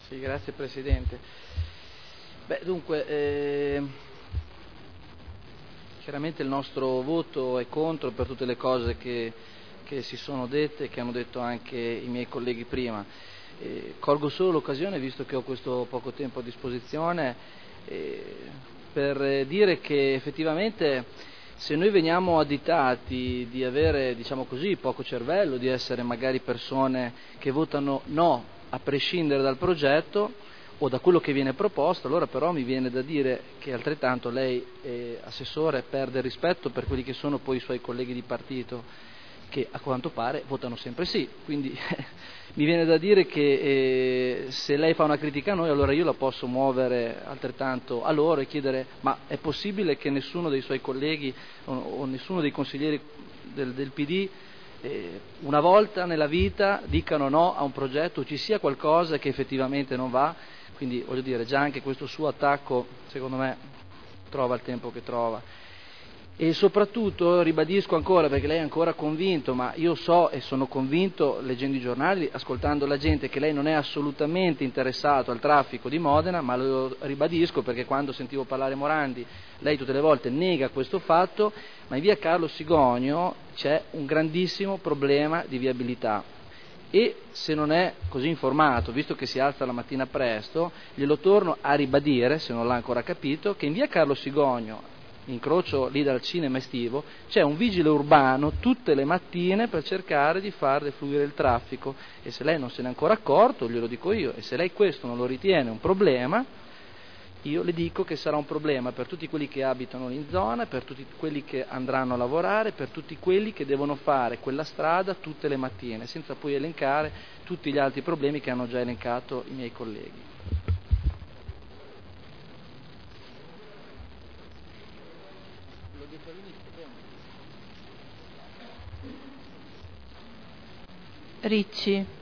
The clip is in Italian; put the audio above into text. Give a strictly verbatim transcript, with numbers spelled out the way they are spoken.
Sì, grazie Presidente. Beh, dunque, eh, chiaramente il nostro voto è contro per tutte le cose che, che si sono dette e che hanno detto anche i miei colleghi prima. Eh, colgo solo l'occasione, visto che ho questo poco tempo a disposizione, eh, per dire che effettivamente se noi veniamo additati di avere, diciamo così, poco cervello, di essere magari persone che votano no a prescindere dal progetto o da quello che viene proposto, allora però mi viene da dire che altrettanto lei, eh, Assessore, perde rispetto per quelli che sono poi i suoi colleghi di partito, che a quanto pare votano sempre sì, quindi mi viene da dire che eh, se lei fa una critica a noi, allora io la posso muovere altrettanto a loro e chiedere: ma è possibile che nessuno dei suoi colleghi o, o nessuno dei consiglieri del, del P D eh, una volta nella vita dicano no a un progetto, o ci sia qualcosa che effettivamente non va? Quindi voglio dire, già anche questo suo attacco secondo me trova il tempo che trova. E soprattutto ribadisco ancora, perché lei è ancora convinto, ma io so e sono convinto, leggendo i giornali, ascoltando la gente, che lei non è assolutamente interessato al traffico di Modena, ma lo ribadisco perché quando sentivo parlare Morandi lei tutte le volte nega questo fatto, ma in via Carlo Sigonio c'è un grandissimo problema di viabilità e se non è così informato, visto che si alza la mattina presto, glielo torno a ribadire, se non l'ha ancora capito, che in via Carlo Sigonio, incrocio lì dal cinema estivo, c'è un vigile urbano tutte le mattine per cercare di far defluire il traffico, e se lei non se n'è ancora accorto, glielo dico io, e se lei questo non lo ritiene un problema, io le dico che sarà un problema per tutti quelli che abitano in zona, per tutti quelli che andranno a lavorare, per tutti quelli che devono fare quella strada tutte le mattine, senza poi elencare tutti gli altri problemi che hanno già elencato i miei colleghi. Ricci.